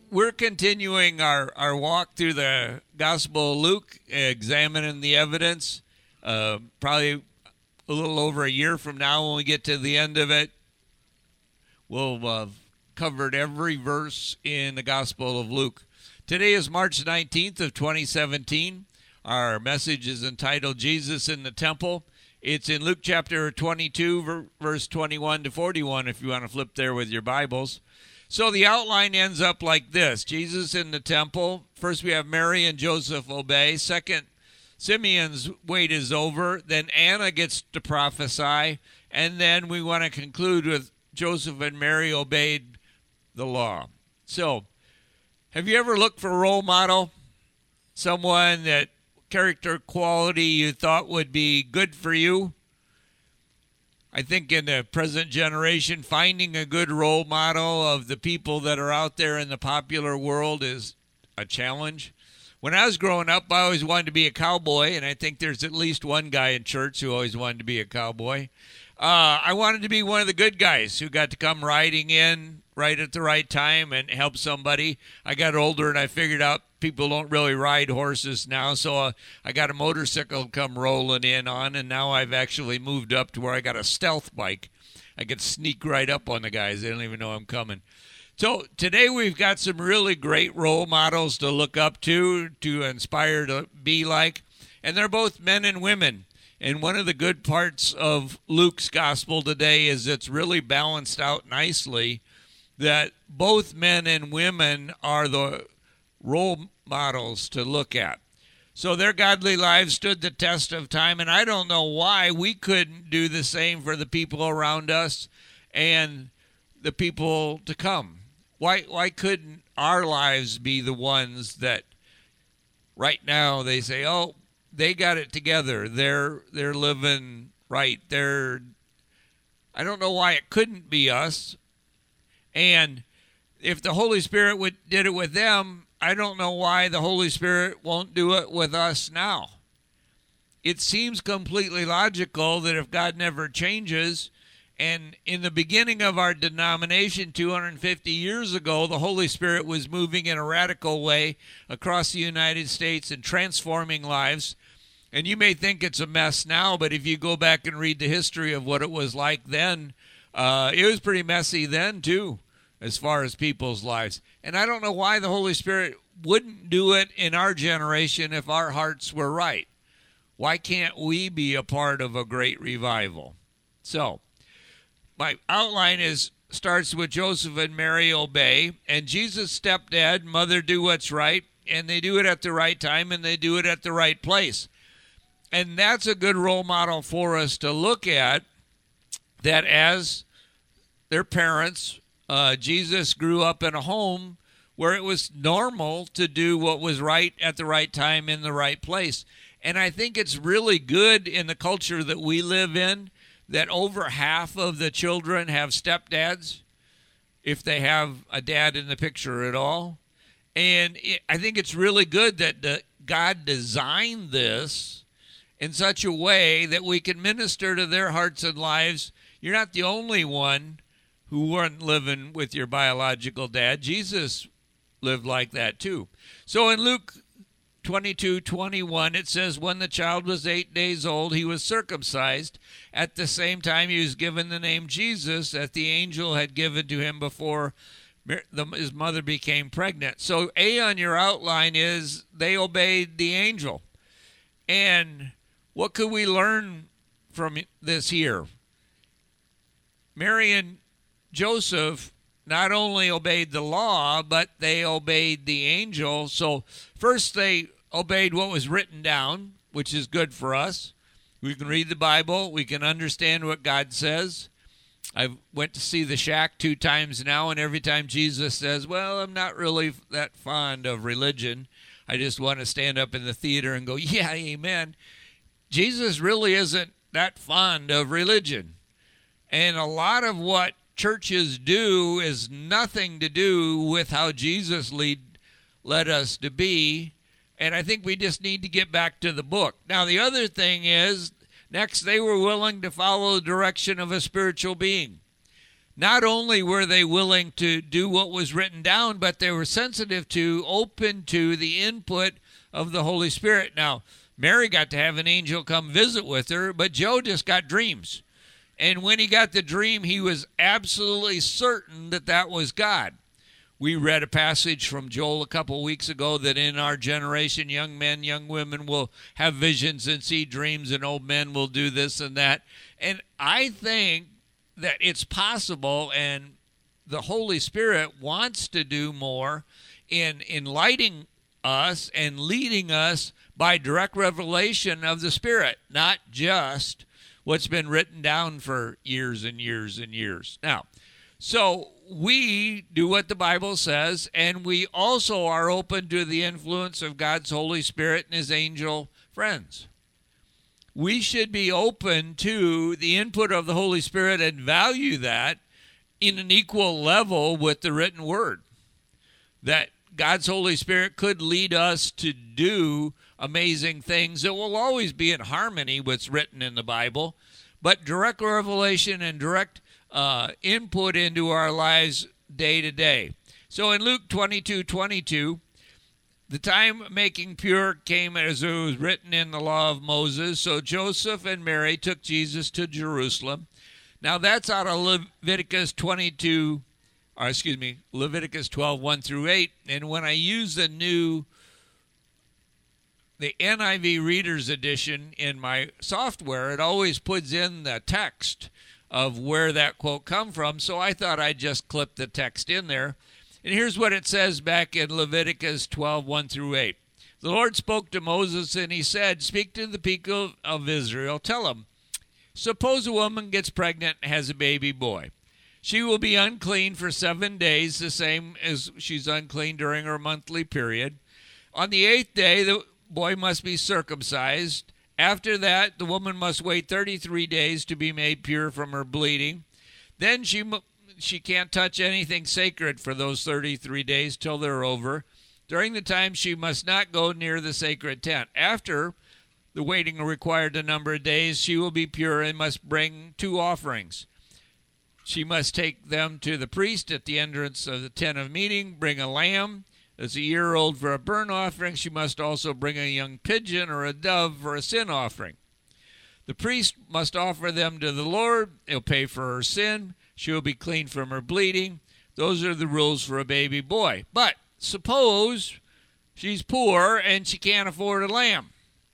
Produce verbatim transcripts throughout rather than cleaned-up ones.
we're continuing our, our walk through the Gospel of Luke, examining the evidence. Uh, probably a little over a year from now, when we get to the end of it, we'll have covered every verse in the Gospel of Luke. Today is March nineteenth of twenty seventeen. Our message is entitled Jesus in the Temple. It's in Luke chapter twenty-two, verse twenty-one to forty-one, if you want to flip there with your Bibles. So the outline ends up like this. Jesus in the temple. First we have Mary and Joseph obey. Second, Simeon's wait is over. Then Anna gets to prophesy. And then we want to conclude with Joseph and Mary obeyed the law. So, have you ever looked for a role model? Someone that character quality you thought would be good for you? I think in the present generation, finding a good role model of the people that are out there in the popular world is a challenge. When I was growing up, I always wanted to be a cowboy, and I think there's at least one guy in church who always wanted to be a cowboy. Uh, I wanted to be one of the good guys who got to come riding in right at the right time and help somebody. I got older and I figured out people don't really ride horses now, so uh, I got a motorcycle to come rolling in on, and now I've actually moved up to where I got a stealth bike. I can sneak right up on the guys. They don't even know I'm coming. So today we've got some really great role models to look up to, to inspire to be like, and they're both men and women. And one of the good parts of Luke's gospel today is it's really balanced out nicely that both men and women are the role models to look at. So their godly lives stood the test of time, and I don't know why we couldn't do the same for the people around us and the people to come. Why why couldn't our lives be the ones that right now they say, oh, they got it together. They're they're living right. They're I don't know why it couldn't be us. And if the Holy Spirit would, did it with them, I don't know why the Holy Spirit won't do it with us now. It seems completely logical that if God never changes, and in the beginning of our denomination two hundred fifty years ago, the Holy Spirit was moving in a radical way across the United States and transforming lives. And you may think it's a mess now, but if you go back and read the history of what it was like then, uh, it was pretty messy then too, as far as people's lives. And I don't know why the Holy Spirit wouldn't do it in our generation if our hearts were right. Why can't we be a part of a great revival? So, my outline is starts with Joseph and Mary obey, and Jesus' stepdad, mother do what's right, and they do it at the right time, and they do it at the right place. And that's a good role model for us to look at, that as their parents, uh, Jesus grew up in a home where it was normal to do what was right at the right time in the right place. And I think it's really good in the culture that we live in that over half of the children have stepdads, if they have a dad in the picture at all. And it, I think it's really good that the, God designed this in such a way that we can minister to their hearts and lives. You're not the only one who weren't living with your biological dad. Jesus lived like that too. So in Luke twenty-two twenty-one, it says, when the child was eight days old, he was circumcised. At the same time, he was given the name Jesus that the angel had given to him before his mother became pregnant. So A on your outline is they obeyed the angel. And what could we learn from this here? Mary and Joseph not only obeyed the law, but they obeyed the angel. So first they obeyed what was written down, which is good for us. We can read the Bible. We can understand what God says. I went to see The Shack two times now, and every time Jesus says, well, I'm not really that fond of religion. I just want to stand up in the theater and go, yeah, amen. Jesus really isn't that fond of religion. And a lot of what churches do is nothing to do with how Jesus lead, led us to be. And I think we just need to get back to the book. Now, the other thing is, next, they were willing to follow the direction of a spiritual being. not only were they willing to do what was written down, but they were sensitive to, open to the input of the Holy Spirit. Now, Mary got to have an angel come visit with her, but Joe just got dreams. And when he got the dream, he was absolutely certain that that was God. We read a passage from Joel a couple weeks ago that in our generation, young men, young women will have visions and see dreams, and old men will do this and that. And I think that it's possible, and the Holy Spirit wants to do more in enlightening us and leading us by direct revelation of the Spirit, not just what's been written down for years and years and years. Now, so we do what the Bible says, and we also are open to the influence of God's Holy Spirit and his angel friends. We should be open to the input of the Holy Spirit and value that in an equal level with the written word. That God's Holy Spirit could lead us to do amazing things that will always be in harmony with what's written in the Bible, but direct revelation and direct uh, input into our lives day to day. So in Luke twenty-two twenty-two, the time making pure came as it was written in the law of Moses. So Joseph and Mary took Jesus to Jerusalem. Now that's out of Leviticus twenty-two, or excuse me, Leviticus twelve, one through eight. And when I use the new the N I V Reader's Edition in my software, it always puts in the text of where that quote come from, so I thought I'd just clip the text in there. And here's what it says back in Leviticus twelve, one through eight. The Lord spoke to Moses, and he said, "Speak to the people of Israel, tell them, suppose a woman gets pregnant and has a baby boy. She will be unclean for seven days, the same as she's unclean during her monthly period. On the eighth day, the boy must be circumcised. After that, the woman must wait thirty-three days to be made pure from her bleeding. Then she she can't touch anything sacred for those thirty-three days till they're over. During the time, she must not go near the sacred tent. After the waiting required a number of days, she will be pure and must bring two offerings. She must take them to the priest at the entrance of the tent of meeting, bring a lamb that's a year old for a burnt offering. She must also bring a young pigeon or a dove for a sin offering. The priest must offer them to the Lord. He'll pay for her sin. She will be clean from her bleeding. Those are the rules for a baby boy. But suppose she's poor and she can't afford a lamb.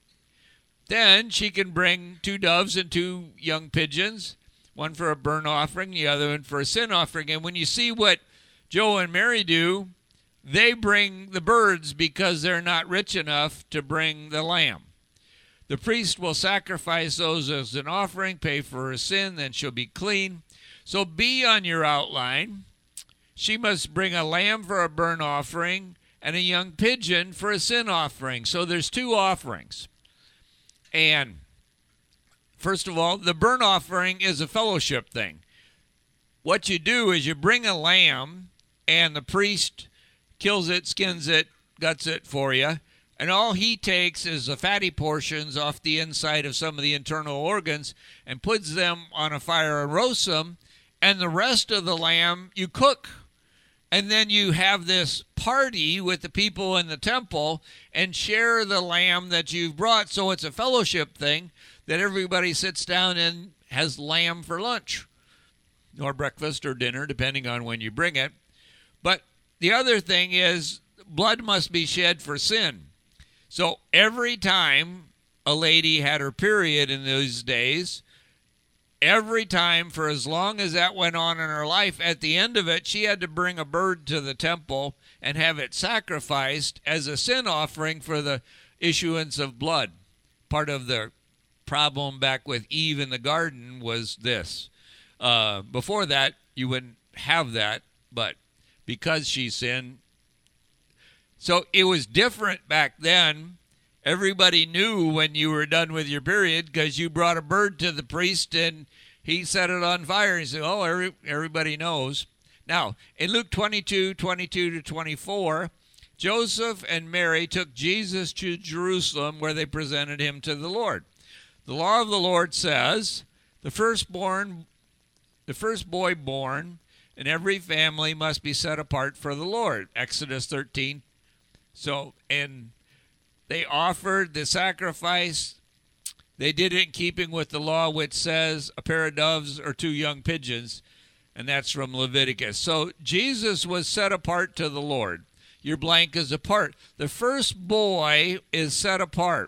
Then she can bring two doves and two young pigeons, one for a burnt offering, the other one for a sin offering. And when you see what Joe and Mary do, they bring the birds because they're not rich enough to bring the lamb. The priest will sacrifice those as an offering, pay for her sin, then she'll be clean. So B on your outline, she must bring a lamb for a burnt offering and a young pigeon for a sin offering. So there's two offerings. And first of all, the burnt offering is a fellowship thing. What you do is you bring a lamb, and the priest kills it, skins it, guts it for you, and all he takes is the fatty portions off the inside of some of the internal organs and puts them on a fire and roasts them, and the rest of the lamb you cook. And then you have this party with the people in the temple and share the lamb that you've brought. So it's a fellowship thing that everybody sits down and has lamb for lunch or breakfast or dinner, depending on when you bring it. But the other thing is blood must be shed for sin. So every time a lady had her period in those days, every time for as long as that went on in her life, at the end of it, she had to bring a bird to the temple and have it sacrificed as a sin offering for the issuance of blood. Part of the problem back with Eve in the garden was this. Uh, before that, you wouldn't have that, but because she sinned. So it was different back then. Everybody knew when you were done with your period because you brought a bird to the priest and he set it on fire. He said, oh, every, everybody knows. Now, in Luke twenty-two, twenty-two to twenty-four, Joseph and Mary took Jesus to Jerusalem where they presented him to the Lord. The law of the Lord says, the firstborn, the first boy born and every family must be set apart for the Lord. Exodus thirteen. So, and they offered the sacrifice. They did it in keeping with the law, which says a pair of doves or two young pigeons, and that's from Leviticus. So Jesus was set apart to the Lord. Your blank is apart. The first boy is set apart.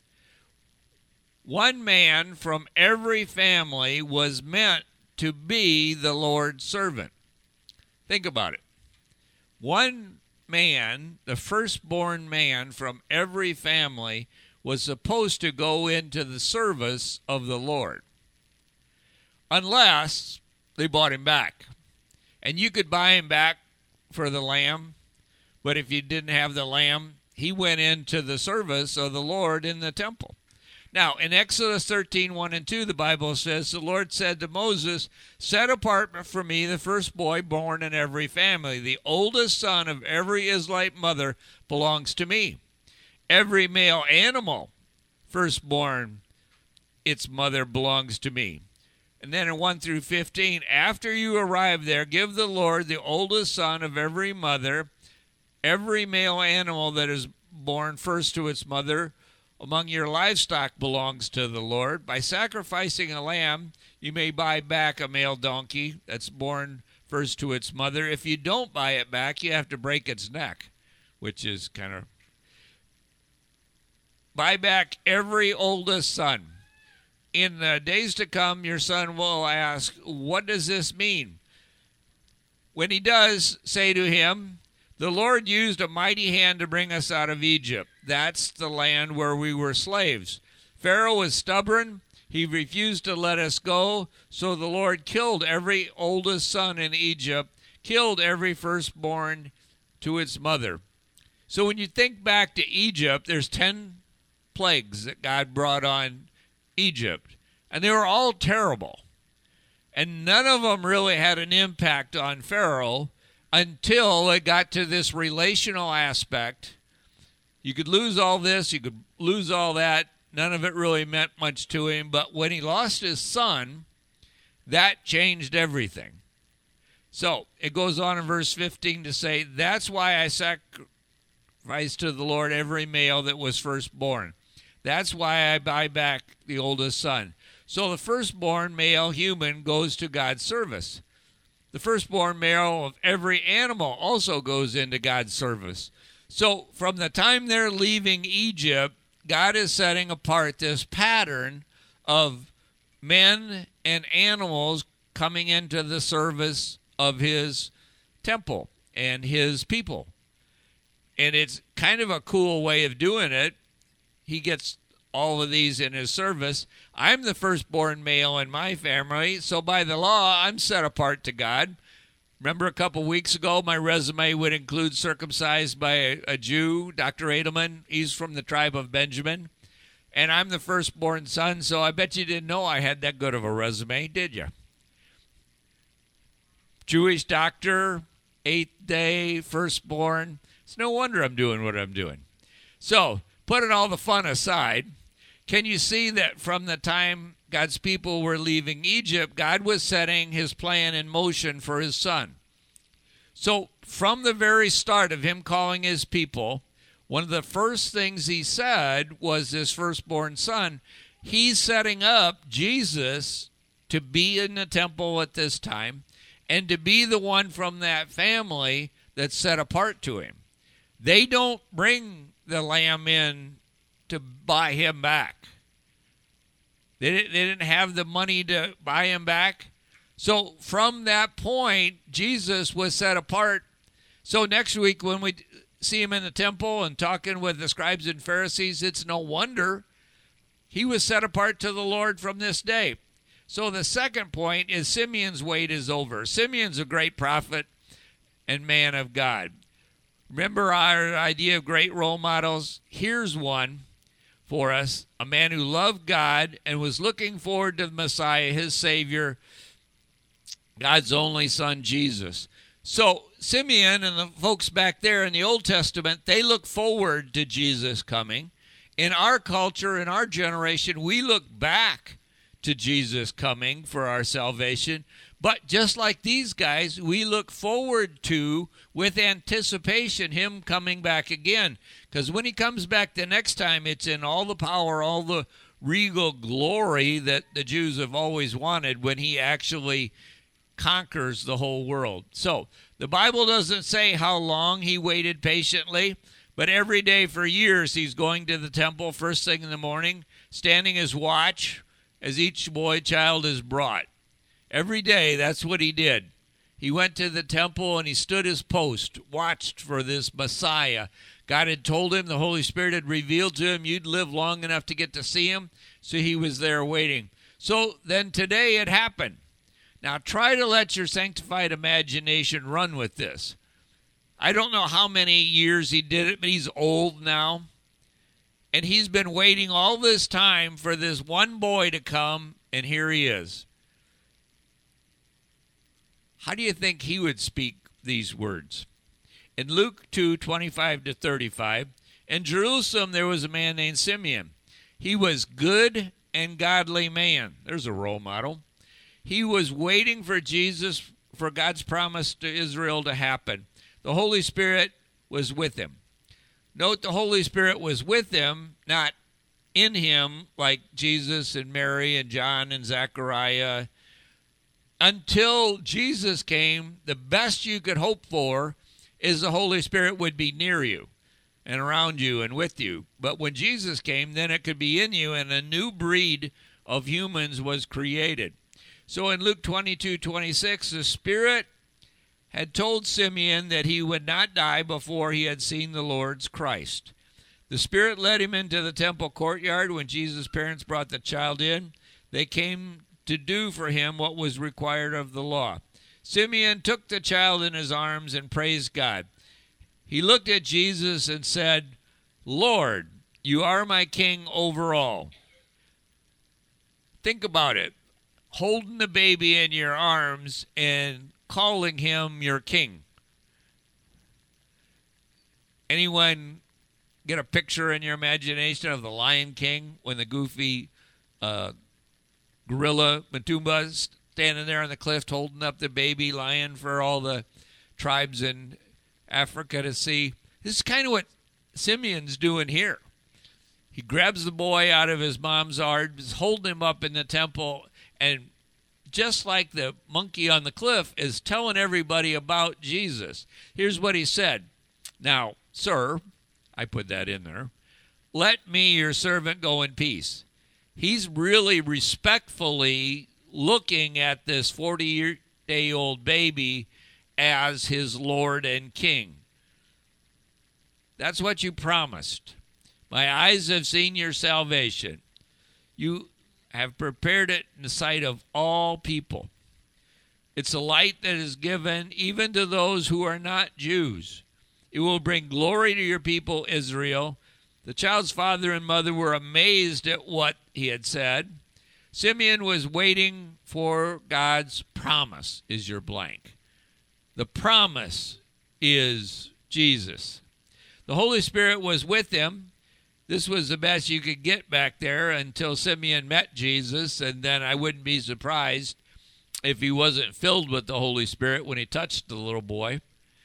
One man from every family was meant to be the Lord's servant. Think about it. One man, the firstborn man from every family, was supposed to go into the service of the Lord. Unless they bought him back. And you could buy him back for the lamb, but if you didn't have the lamb, he went into the service of the Lord in the temple. Now, in Exodus thirteen, one and two, the Bible says, the Lord said to Moses, set apart for me the first boy born in every family. The oldest son of every Israelite mother belongs to me. Every male animal firstborn, its mother belongs to me. And then in one through fifteen, after you arrive there, give the Lord the oldest son of every mother, every male animal that is born first to its mother among your livestock belongs to the Lord. By sacrificing a lamb, you may buy back a male donkey that's born first to its mother. If you don't buy it back, you have to break its neck, which is kind of... Buy back every oldest son. In the days to come, your son will ask, what does this mean? When he does, say to him, the Lord used a mighty hand to bring us out of Egypt. That's the land where we were slaves. Pharaoh was stubborn. He refused to let us go. So the Lord killed every oldest son in Egypt, killed every firstborn to its mother. So when you think back to Egypt, there's ten plagues that God brought on Egypt, and they were all terrible. And none of them really had an impact on Pharaoh until it got to this relational aspect. You could lose all this, you could lose all that. None of it really meant much to him. But when he lost his son, that changed everything. So it goes on in verse fifteen to say, that's why I sacrificed to the Lord every male that was firstborn. That's why I buy back the oldest son. So the firstborn male human goes to God's service. The firstborn male of every animal also goes into God's service. So from the time they're leaving Egypt, God is setting apart this pattern of men and animals coming into the service of his temple and his people. And it's kind of a cool way of doing it. He gets all of these in his service. I'm the firstborn male in my family, so by the law, I'm set apart to God. Remember a couple weeks ago, my resume would include circumcised by a, a Jew, Doctor Edelman. He's from the tribe of Benjamin. And I'm the firstborn son, so I bet you didn't know I had that good of a resume, did you? Jewish doctor, eighth day, firstborn. It's no wonder I'm doing what I'm doing. So, putting all the fun aside, can you see that from the time God's people were leaving Egypt, God was setting his plan in motion for his son? So from the very start of him calling his people, one of the first things he said was this firstborn son. He's setting up Jesus to be in the temple at this time and to be the one from that family that's set apart to him. They don't bring the lamb in to buy him back. They didn't, they didn't have the money to buy him back. So from that point, Jesus was set apart. So next week when we see him in the temple and talking with the scribes and Pharisees, it's no wonder he was set apart to the Lord from this day. So the second point is Simeon's wait is over. Simeon's a great prophet and man of God. Remember our idea of great role models? Here's one for us, a man who loved God and was looking forward to the Messiah, his Savior, God's only son, Jesus. So Simeon and the folks back there in the Old Testament, they look forward to Jesus coming. In our culture, in our generation, we look back to Jesus coming for our salvation. But just like these guys, we look forward to, with anticipation, him coming back again. Because when he comes back the next time, it's in all the power, all the regal glory that the Jews have always wanted when he actually conquers the whole world. So the Bible doesn't say how long he waited patiently, but every day for years he's going to the temple first thing in the morning, standing his watch as each boy child is brought. Every day, that's what he did. He went to the temple and he stood his post, watched for this Messiah. God had told him, the Holy Spirit had revealed to him, you'd live long enough to get to see him. So he was there waiting. So then today it happened. Now try to let your sanctified imagination run with this. I don't know how many years he did it, but he's old now. And he's been waiting all this time for this one boy to come, and here he is. How do you think he would speak these words? In Luke two, twenty-five to thirty-five, in Jerusalem there was a man named Simeon. He was good and godly man. There's a role model. He was waiting for Jesus, for God's promise to Israel to happen. The Holy Spirit was with him. Note the Holy Spirit was with him, not in him, like Jesus and Mary and John and Zechariah. Until Jesus came, the best you could hope for is the Holy Spirit would be near you and around you and with you. But when Jesus came, then it could be in you, and a new breed of humans was created. So in Luke twenty-two, twenty-six, the Spirit had told Simeon that he would not die before he had seen the Lord's Christ. The Spirit led him into the temple courtyard. When Jesus' parents brought the child in, they came to do for him what was required of the law. Simeon took the child in his arms and praised God. He looked at Jesus and said, Lord, you are my king over all. Think about it. Holding the baby in your arms and calling him your king. Anyone get a picture in your imagination of the Lion King when the goofy uh, gorilla Matumba standing there on the cliff holding up the baby lion for all the tribes in Africa to see? This is kind of what Simeon's doing here. He grabs the boy out of his mom's arms, holding him up in the temple, and just like the monkey on the cliff is telling everybody about Jesus. Here's what he said. Now, sir, I put that in there, let me, your servant, go in peace. He's really respectfully looking at this forty-day-old baby as his Lord and King. That's what you promised. My eyes have seen your salvation. You have prepared it in the sight of all people. It's a light that is given even to those who are not Jews. It will bring glory to your people, Israel. The child's father and mother were amazed at what he had said. Simeon was waiting for God's promise, is your blank. The promise is Jesus. The Holy Spirit was with him. This was the best you could get back there until Simeon met Jesus, and then I wouldn't be surprised if he wasn't filled with the Holy Spirit when he touched the little boy.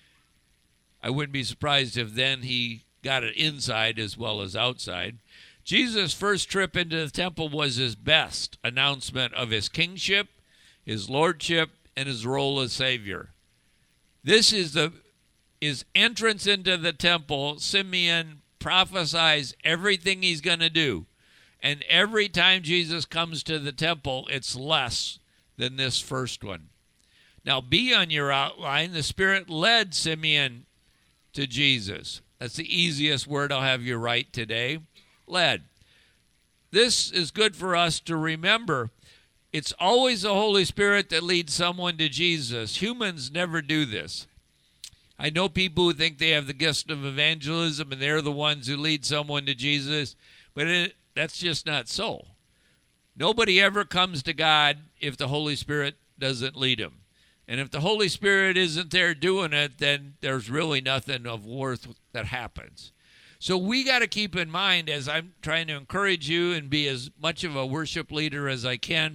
I wouldn't be surprised if then he got it inside as well as outside. Jesus' first trip into the temple was his best announcement of his kingship, his lordship, and his role as Savior. This is the his entrance into the temple. Simeon prophesies everything he's going to do. And every time Jesus comes to the temple, it's less than this first one. Now, B on your outline, the Spirit led Simeon to Jesus. That's the easiest word I'll have you write today. Led. This is good for us to remember. It's always the Holy Spirit that leads someone to Jesus. Humans never do this. I know people who think they have the gift of evangelism and they're the ones who lead someone to Jesus, but it, that's just not so. Nobody ever comes to God if the Holy Spirit doesn't lead them. And if the Holy Spirit isn't there doing it, then there's really nothing of worth that happens. So we got to keep in mind, as I'm trying to encourage you and be as much of a worship leader as I can,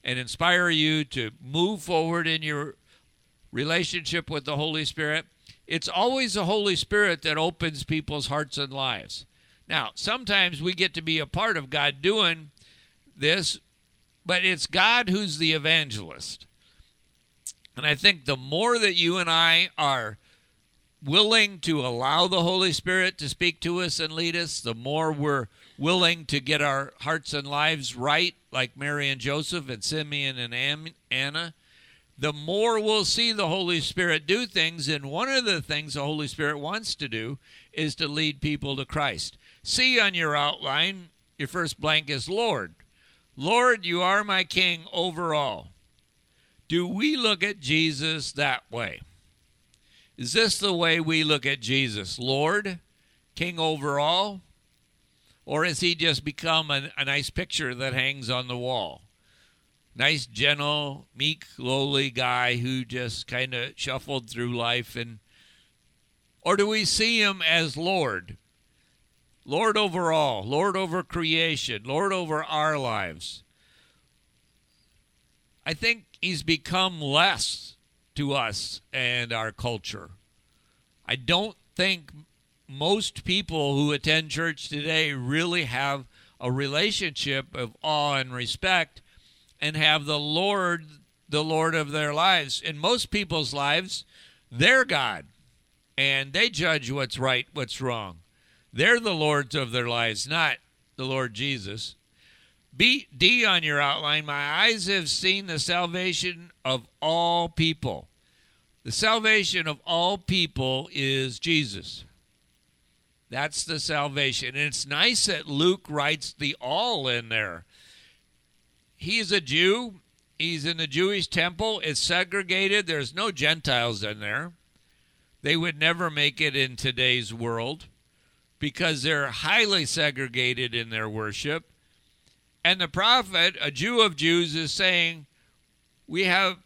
and inspire you to move forward in your relationship with the Holy Spirit. It's always the Holy Spirit that opens people's hearts and lives. Now, sometimes we get to be a part of God doing this, but it's God who's the evangelist. And I think the more that you and I are willing to allow the Holy Spirit to speak to us and lead us, the more we're willing to get our hearts and lives right, like Mary and Joseph and Simeon and Anna, the more we'll see the Holy Spirit do things. And one of the things the Holy Spirit wants to do is to lead people to Christ. See on your outline, your first blank is Lord. Lord, you are my King over all. Do we look at Jesus that way? Is this the way we look at Jesus? Lord, King over all? Or has he just become a, a nice picture that hangs on the wall? Nice, gentle, meek, lowly guy who just kind of shuffled through life. And or do we see him as Lord? Lord over all, Lord over creation, Lord over our lives. I think he's become less to us and our culture. I don't think most people who attend church today really have a relationship of awe and respect and have the Lord, the Lord of their lives. In most people's lives, they're God, and they judge what's right, what's wrong. They're the lords of their lives, not the Lord Jesus. B, D on your outline, my eyes have seen the salvation of all people. The salvation of all people is Jesus. That's the salvation. And it's nice that Luke writes the all in there. He's a Jew. He's in the Jewish temple. It's segregated. There's no Gentiles in there. They would never make it in today's world because they're highly segregated in their worship. And the prophet, a Jew of Jews, is saying, we have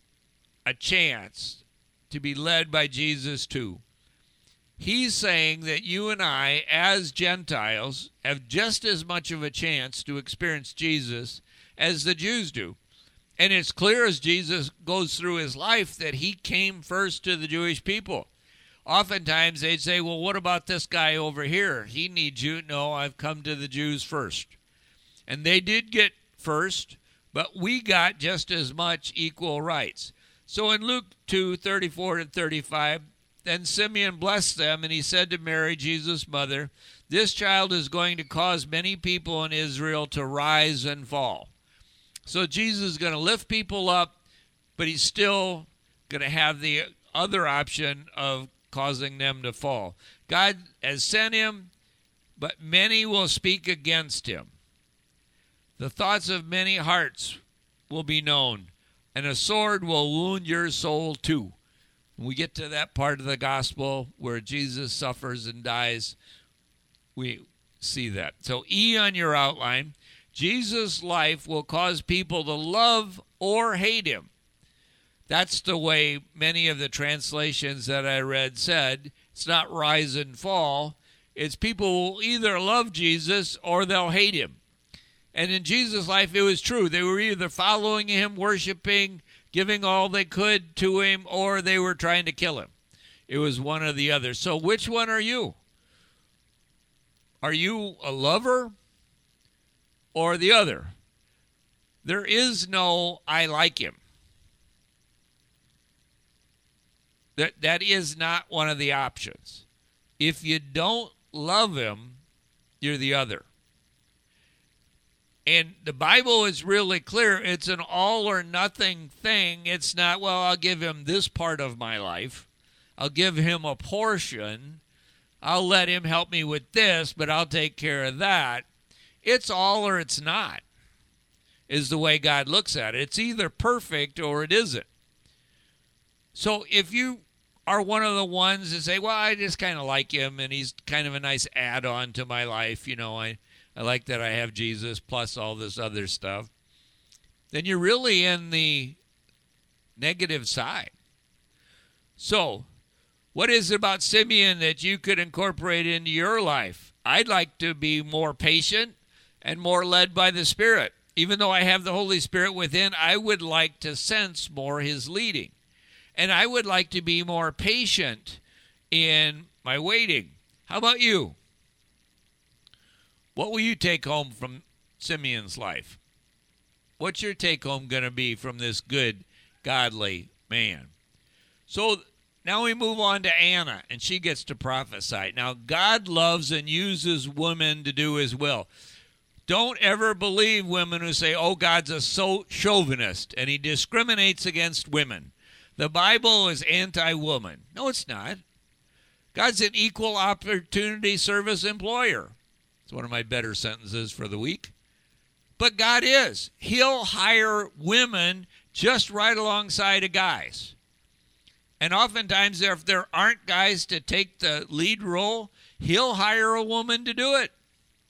a chance to be led by Jesus too. He's saying that you and I, as Gentiles, have just as much of a chance to experience Jesus as the Jews do. And it's clear as Jesus goes through his life that he came first to the Jewish people. Oftentimes they'd say, well, what about this guy over here? He needs you. No, I've come to the Jews first. And they did get first, but we got just as much equal rights. So in Luke two, thirty-four and thirty-five, then Simeon blessed them, and he said to Mary, Jesus' mother, this child is going to cause many people in Israel to rise and fall. So Jesus is going to lift people up, but he's still going to have the other option of causing them to fall. God has sent him, but many will speak against him. The thoughts of many hearts will be known, and a sword will wound your soul too. When we get to that part of the gospel where Jesus suffers and dies, we see that. So E on your outline, Jesus' life will cause people to love or hate him. That's the way many of the translations that I read said. It's not rise and fall. It's people will either love Jesus or they'll hate him. And in Jesus' life, it was true. They were either following him, worshiping, giving all they could to him, or they were trying to kill him. It was one or the other. So which one are you? Are you a lover or the other? There is no I like him. That, that is not one of the options. If you don't love him, you're the other. And the Bible is really clear. It's an all or nothing thing. It's not, well, I'll give him this part of my life. I'll give him a portion. I'll let him help me with this, but I'll take care of that. It's all or it's not, is the way God looks at it. It's either perfect or it isn't. So if you are one of the ones that say, well, I just kind of like him and he's kind of a nice add-on to my life, you know, I I like that I have Jesus plus all this other stuff, then you're really in the negative side. So, what is it about Simeon that you could incorporate into your life? I'd like to be more patient and more led by the Spirit. Even though I have the Holy Spirit within, I would like to sense more his leading. And I would like to be more patient in my waiting. How about you? What will you take home from Simeon's life? What's your take home going to be from this good, godly man? So now we move on to Anna, and she gets to prophesy. Now, God loves and uses women to do his will. Don't ever believe women who say, oh, God's a so chauvinist, and he discriminates against women. The Bible is anti-woman. No, it's not. God's an equal opportunity service employer. It's one of my better sentences for the week. But God is. He'll hire women just right alongside of guys. And oftentimes, if there aren't guys to take the lead role, he'll hire a woman to do it.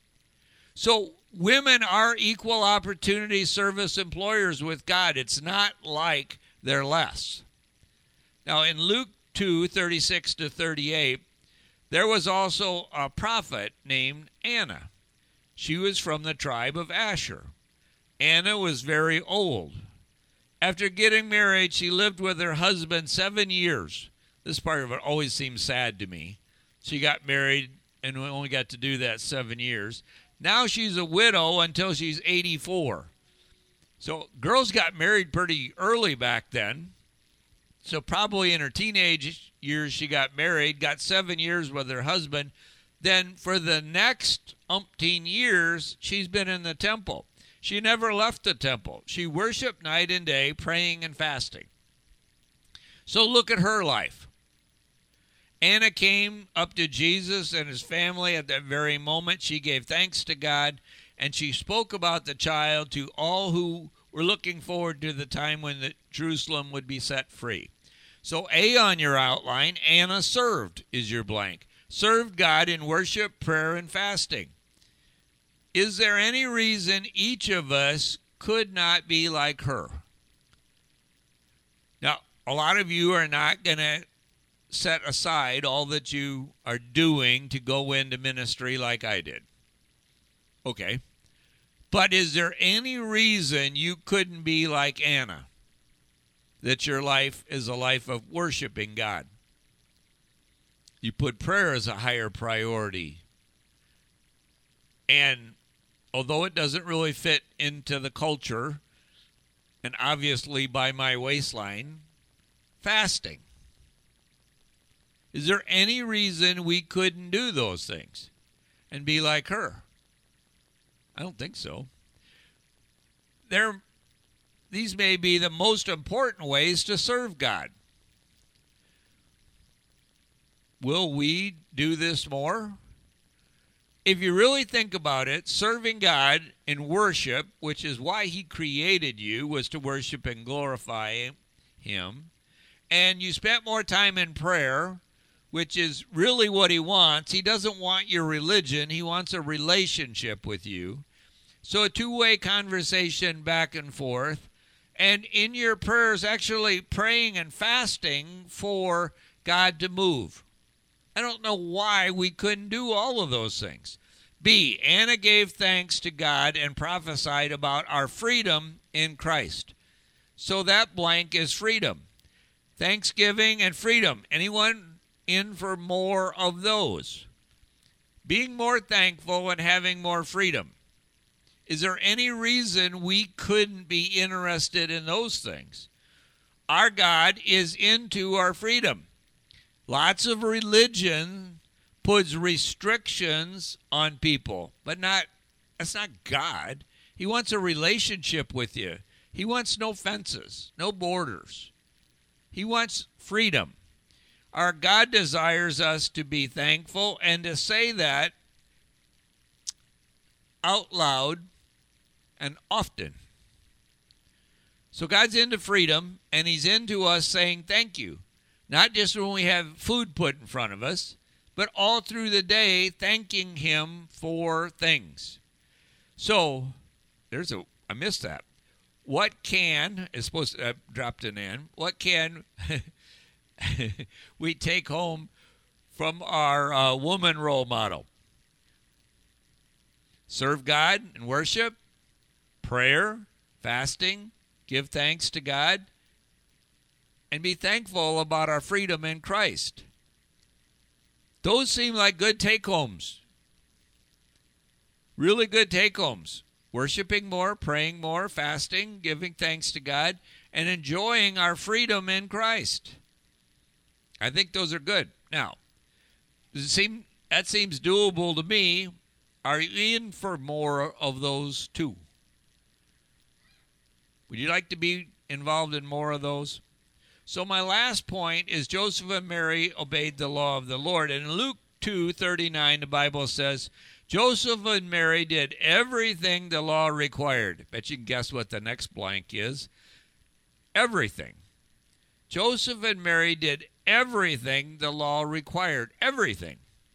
So women are equal opportunity service employers with God. It's not like they're less. Now, in Luke two, thirty-six to thirty-eight, there was also a prophet named Anna. She was from the tribe of Asher. Anna was very old. After getting married, she lived with her husband seven years. This part of it always seems sad to me. She got married and only got to do that seven years. Now she's a widow until she's eighty-four. So girls got married pretty early back then. So probably in her teenage years she got married, got seven years with her husband. Then for the next umpteen years, she's been in the temple. She never left the temple. She worshiped night and day, praying and fasting. So look at her life. Anna came up to Jesus and his family at that very moment. She gave thanks to God, and she spoke about the child to all who were looking forward to the time when the Jerusalem would be set free. So A on your outline, Anna served is your blank. Served God in worship, prayer, and fasting. Is there any reason each of us could not be like her? Now, a lot of you are not going to set aside all that you are doing to go into ministry like I did. Okay. But is there any reason you couldn't be like Anna? That your life is a life of worshiping God. You put prayer as a higher priority. And although it doesn't really fit into the culture, and obviously by my waistline, fasting. Is there any reason we couldn't do those things and be like her? I don't think so. There, these may be the most important ways to serve God. Will we do this more? If you really think about it, serving God in worship, which is why he created you, was to worship and glorify him, and you spent more time in prayer, which is really what he wants. He doesn't want your religion. He wants a relationship with you. So a two-way conversation back and forth. And in your prayers, actually praying and fasting for God to move. I don't know why we couldn't do all of those things. B, Anna gave thanks to God and prophesied about our freedom in Christ. So that blank is freedom. Thanksgiving and freedom. Anyone in for more of those? Being more thankful and having more freedom. Is there any reason we couldn't be interested in those things? Our God is into our freedom. Lots of religion puts restrictions on people, but not, that's not God. He wants a relationship with you. He wants no fences, no borders. He wants freedom. Our God desires us to be thankful and to say that out loud and often. So God's into freedom, and he's into us saying thank you. Not just when we have food put in front of us, but all through the day, thanking him for things. So, there's a, I missed that. What can, is supposed to, I dropped an N, what can we take home from our uh, woman role model? Serve God and worship, prayer, fasting, give thanks to God, and be thankful about our freedom in Christ. Those seem like good take-homes. Really good take-homes. Worshiping more, praying more, fasting, giving thanks to God, and enjoying our freedom in Christ. I think those are good. Now, does it seem that seems doable to me? Are you in for more of those too? Would you like to be involved in more of those? So my last point is Joseph and Mary obeyed the law of the Lord. In Luke two thirty-nine, the Bible says, Joseph and Mary did everything the law required. Bet you can guess what the next blank is. Everything. Joseph and Mary did everything the law required. Everything.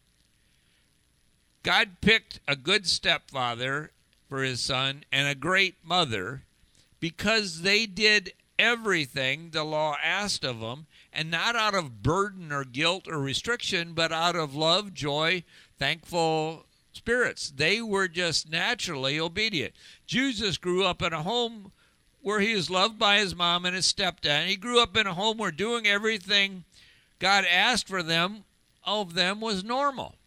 God picked a good stepfather for his son and a great mother because they did everything the law asked of them, and not out of burden or guilt or restriction, but out of love, joy, thankful spirits. They were just naturally obedient. Jesus grew up in a home where he was loved by his mom and his stepdad. He grew up in a home where doing everything God asked for them of them was normal.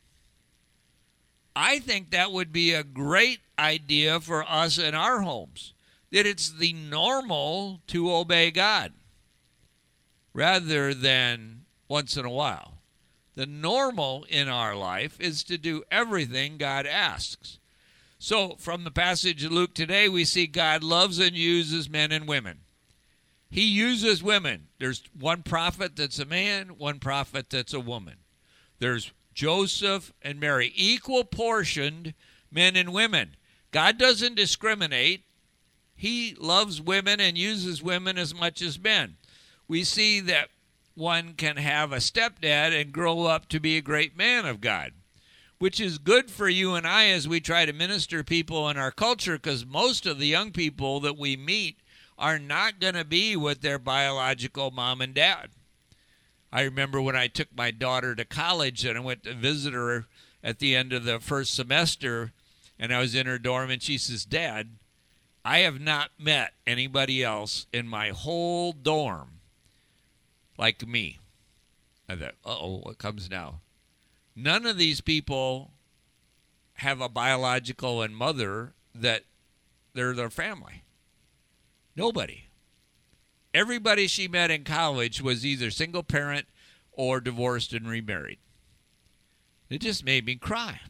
I think that would be a great idea for us in our homes, that it's the normal to obey God rather than once in a while. The normal in our life is to do everything God asks. So from the passage of Luke today, we see God loves and uses men and women. He uses women. There's one prophet that's a man, one prophet that's a woman. There's Joseph and Mary, equal portioned men and women. God doesn't discriminate. He loves women and uses women as much as men. We see that one can have a stepdad and grow up to be a great man of God, which is good for you and I as we try to minister people in our culture, because most of the young people that we meet are not going to be with their biological mom and dad. I remember when I took my daughter to college and I went to visit her at the end of the first semester, and I was in her dorm, and she says, Dad, I have not met anybody else in my whole dorm like me. I thought, uh-oh, what comes now? None of these people have a biological and mother that they're their family. Nobody. Everybody she met in college was either single parent or divorced and remarried. It just made me cry.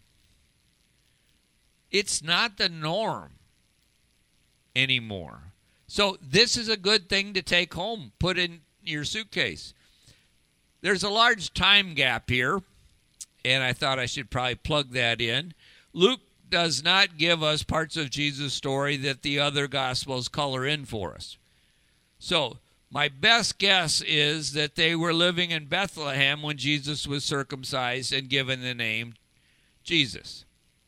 It's not the norm anymore. So this is a good thing to take home, put in your suitcase. There's a large time gap here, and I thought I should probably plug that in. Luke does not give us parts of Jesus' story that the other Gospels color in for us. So my best guess is that they were living in Bethlehem when Jesus was circumcised and given the name Jesus.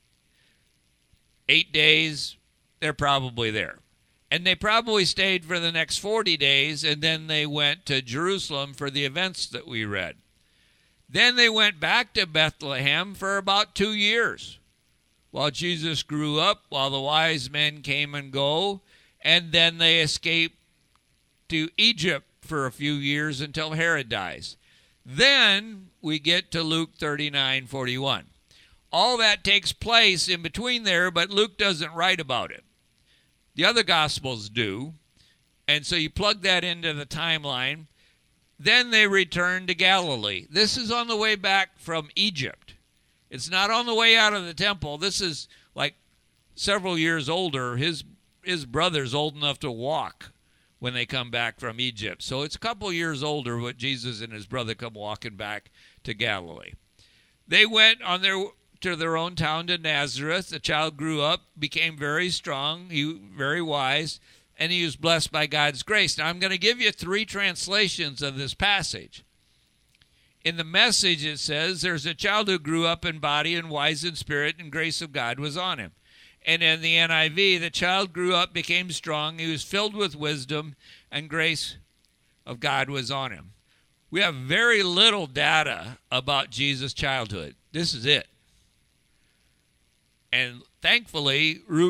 Eight days, they're probably there. And they probably stayed for the next forty days, and then they went to Jerusalem for the events that we read. Then they went back to Bethlehem for about two years while Jesus grew up, while the wise men came and go, and then they escaped to Egypt for a few years until Herod dies. Then we get to Luke thirty-nine forty-one. All that takes place in between there, but Luke doesn't write about it. The other Gospels do, and so you plug that into the timeline. Then they return to Galilee. This is on the way back from Egypt. It's not on the way out of the temple. This is like several years older. His, his brother's old enough to walk when they come back from Egypt. So it's a couple years older when Jesus and his brother come walking back to Galilee. They went on their to their own town, to Nazareth. The child grew up, became very strong, he very wise, and he was blessed by God's grace. Now I'm going to give you three translations of this passage. In the Message it says, there's a child who grew up in body and wise in spirit, and grace of God was on him. And in the N I V, the child grew up, became strong, he was filled with wisdom, and grace of God was on him. We have very little data about Jesus' childhood. This is it. And thankfully, Luke,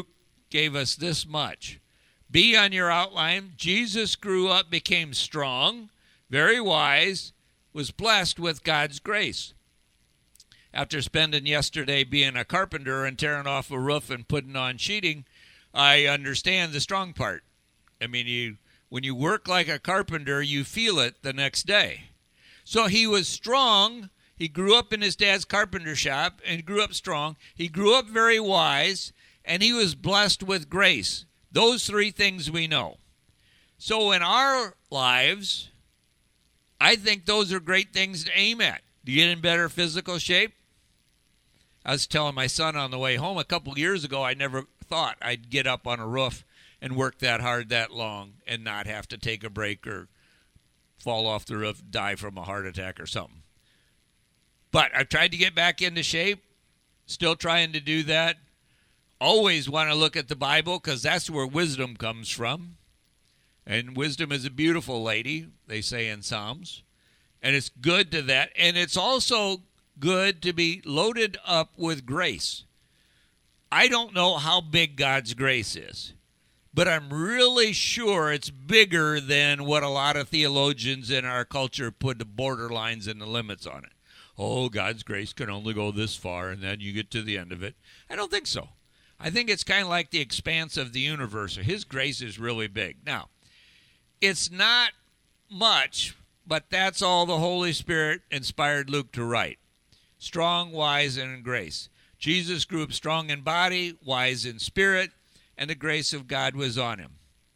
gave us this much. B on your outline, Jesus grew up, became strong, very wise, was blessed with God's grace. After spending yesterday being a carpenter and tearing off a roof and putting on sheeting, I understand the strong part. I mean, you when you work like a carpenter, you feel it the next day. So he was strong. He grew up in his dad's carpenter shop and grew up strong. He grew up very wise, and he was blessed with grace. Those three things we know. So in our lives, I think those are great things to aim at. To get in better physical shape. I was telling my son on the way home a couple years ago, I never thought I'd get up on a roof and work that hard that long and not have to take a break or fall off the roof, die from a heart attack or something. But I've tried to get back into shape, still trying to do that. Always want to look at the Bible because that's where wisdom comes from. And wisdom is a beautiful lady, they say in Psalms. And it's good to that. And it's also good to be loaded up with grace. I don't know how big God's grace is, but I'm really sure it's bigger than what a lot of theologians in our culture put the borderlines and the limits on it. Oh, God's grace can only go this far, and then you get to the end of it. I don't think so. I think it's kind of like the expanse of the universe. His grace is really big. Now, it's not much, but that's all the Holy Spirit inspired Luke to write. Strong, wise, and in grace. Jesus grew up strong in body, wise in spirit, and the grace of God was on him.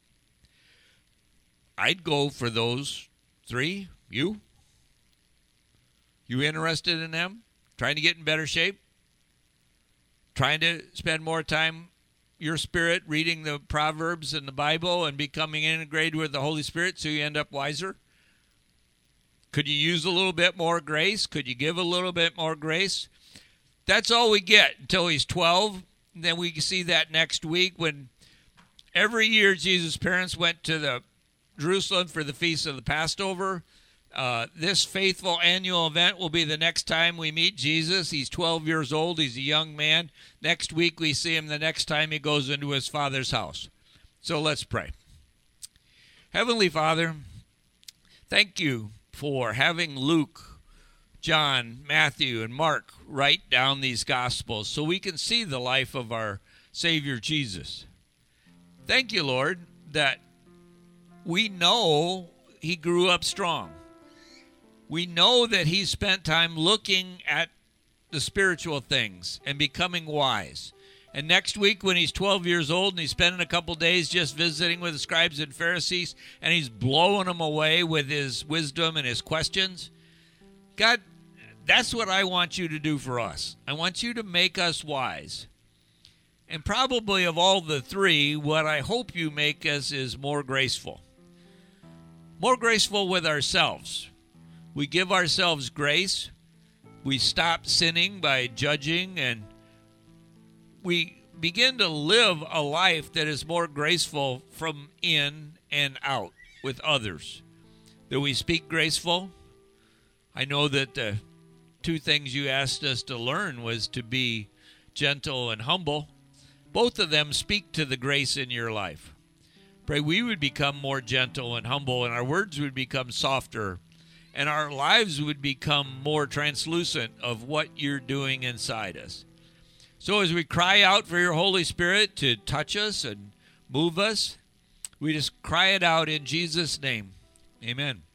I'd go for those three. You? You interested in them? Trying to get in better shape? Trying to spend more time, your spirit, reading the Proverbs and the Bible and becoming integrated with the Holy Spirit so you end up wiser? Could you use a little bit more grace? Could you give a little bit more grace? That's all we get until he's twelve. And then we can see that next week when every year Jesus' parents went to the Jerusalem for the Feast of the Passover. Uh, this faithful annual event will be the next time we meet Jesus. He's twelve years old. He's a young man. Next week we see him the next time he goes into his Father's house. So let's pray. Heavenly Father, thank you for having Luke, John, Matthew, and Mark write down these Gospels so we can see the life of our Savior Jesus. Thank you, Lord, that we know he grew up strong. We know that he spent time looking at the spiritual things and becoming wise. And next week when he's twelve years old and he's spending a couple days just visiting with the scribes and Pharisees and he's blowing them away with his wisdom and his questions, God, that's what I want you to do for us. I want you to make us wise. And probably of all the three, what I hope you make us is more graceful. More graceful with ourselves. We give ourselves grace. We stop sinning by judging, and we begin to live a life that is more graceful from in and out with others. That we speak graceful. I know that the two things you asked us to learn was to be gentle and humble. Both of them speak to the grace in your life. Pray we would become more gentle and humble, and our words would become softer, and our lives would become more translucent of what you're doing inside us. So as we cry out for your Holy Spirit to touch us and move us, we just cry it out in Jesus' name. Amen.